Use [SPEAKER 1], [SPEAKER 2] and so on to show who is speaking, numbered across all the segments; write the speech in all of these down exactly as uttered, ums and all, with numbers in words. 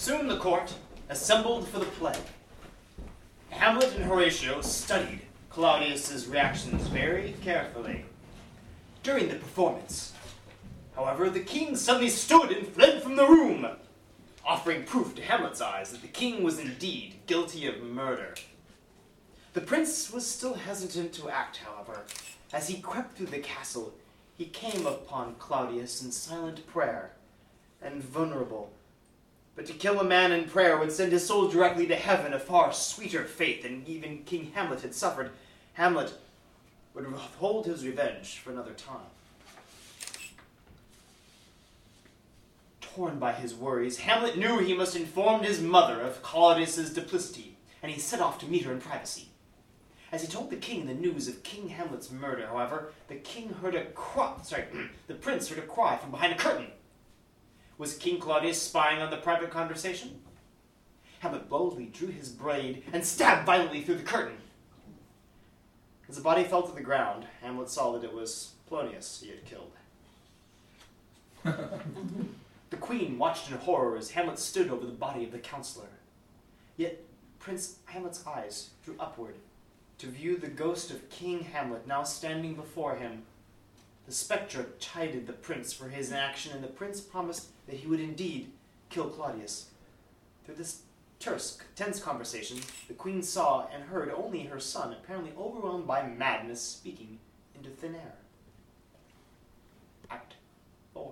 [SPEAKER 1] Soon the court assembled for the play. Hamlet and Horatio studied Claudius's reactions very carefully. During the performance, however, the king suddenly stood and fled from the room, offering proof to Hamlet's eyes that the king was indeed guilty of murder. The prince was still hesitant to act, however. As he crept through the castle, he came upon Claudius in silent prayer and vulnerable. But to kill a man in prayer would send his soul directly to heaven, a far sweeter fate than even King Hamlet had suffered. Hamlet would withhold his revenge for another time. Torn by his worries, Hamlet knew he must inform his mother of Claudius's duplicity, and he set off to meet her in privacy. As he told the king the news of King Hamlet's murder, however, the king heard a cry, sorry, the prince heard a cry from behind a curtain. Was King Claudius spying on the private conversation? Hamlet boldly drew his blade and stabbed violently through the curtain. As the body fell to the ground, Hamlet saw that it was Polonius he had killed. The queen watched in horror as Hamlet stood over the body of the counselor. Yet Prince Hamlet's eyes drew upward to view the ghost of King Hamlet now standing before him. The spectre chided the prince for his inaction, and the prince promised that he would indeed kill Claudius. Through this terse, tense conversation, the queen saw and heard only her son, apparently overwhelmed by madness, speaking into thin air. Act four.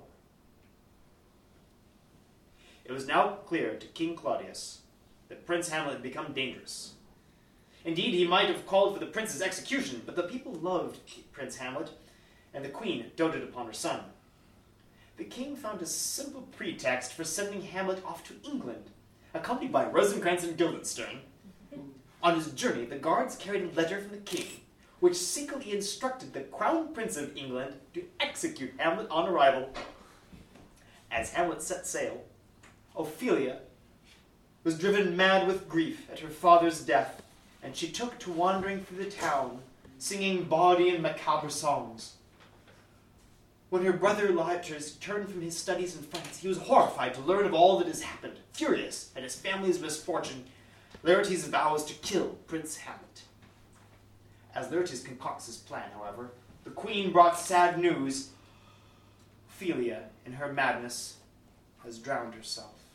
[SPEAKER 1] It was now clear to King Claudius that Prince Hamlet had become dangerous. Indeed, he might have called for the prince's execution, but the people loved Prince Hamlet, and the queen doted upon her son. The king found a simple pretext for sending Hamlet off to England, accompanied by Rosencrantz and Guildenstern. On his journey, the guards carried a letter from the king, which secretly instructed the Crown Prince of England to execute Hamlet on arrival. As Hamlet set sail, Ophelia was driven mad with grief at her father's death, and she took to wandering through the town, singing bawdy and macabre songs. When her brother Laertes returned from his studies in France, he was horrified to learn of all that has happened. Furious at his family's misfortune, Laertes vows to kill Prince Hamlet. As Laertes concocts his plan, however, the queen brought sad news. Ophelia, in her madness, has drowned herself.